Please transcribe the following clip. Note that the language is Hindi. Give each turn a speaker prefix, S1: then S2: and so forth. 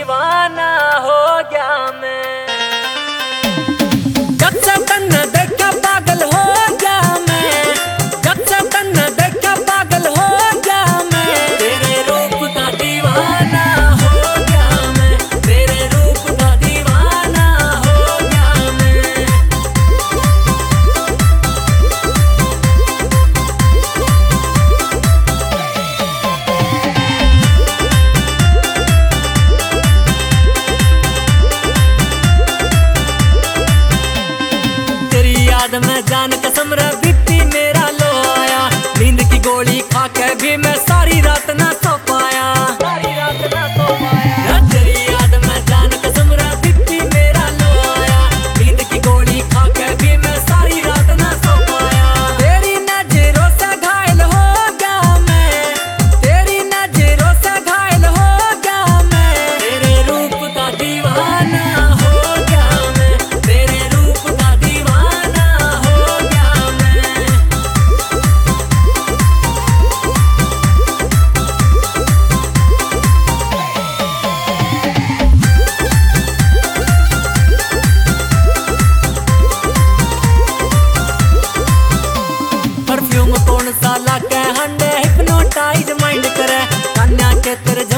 S1: दीवाना हो गया मैं। जब से तन्ने देखा पागल हो गया मैं, जब से तन्ने देखा पागल हो गया मैं। तेरे रूप का दीवाना हो गया मैं, तेरे रूप का दीवाना हो गया मैं। याद में जान कसम रे बीती मेरा लो आया, नींद की गोली खा के भी मैं सारी रात ना सो पाया, सारी रात ना सो पाया। तेरी याद में जान कसम रे बीती मेरा लो आया, नींद की गोली खा के भी मैं सारी रात ना सो पाया। तेरी नजरों से घायल हो गया मैं, तेरी नजरों से घायल हो गया मैं। तेरे रूप का दीवाना हो गया मैं, तेरे रूप का दीवाना। परफ्यूम कौन सा लाके हंडे हिप्नोटाइज माइंड करे, कन्या के तेरे